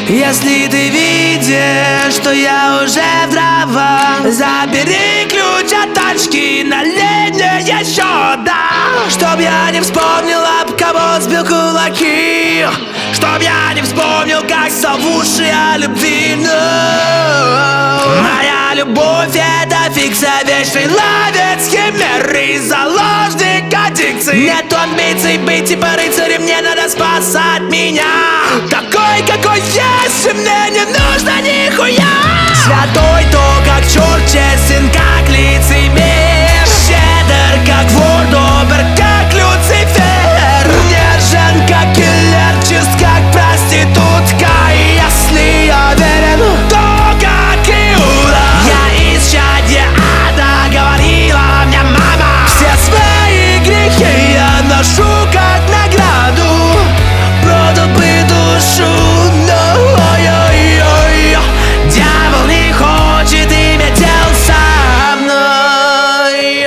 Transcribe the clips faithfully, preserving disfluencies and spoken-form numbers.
Если ты видишь, что я уже в травах, забери ключ от тачки, налей мне еще, да. Чтоб я не вспомнил, об кого сбил кулаки, чтоб я не вспомнил, как зовущий о любви. No. Моя любовь — это фикция, вечный ловец химеры, заложник аддикции. Нет амбиций быть типа рыцарем, мне надо спасать меня такой, какой есть, и мне не нужно нихуя. Святой то, как черт, честен, как лицемер, щедр, как вор, добр, как Люцифер, нежен, как киллер, чист, как проститутка. И если я верен, то как Иуда. Я исчадье ада, говорила мне мама. Все свои грехи я ношу как награду, продал бы душу, но ой-ой-ой, дьявол не хочет иметь дел со мной.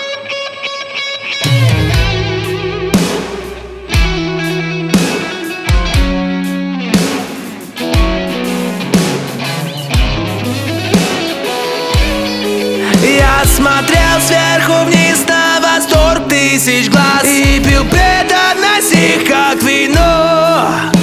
Я смотрел сверху вниз на восторг тысяч глаз и пил предать их как вино.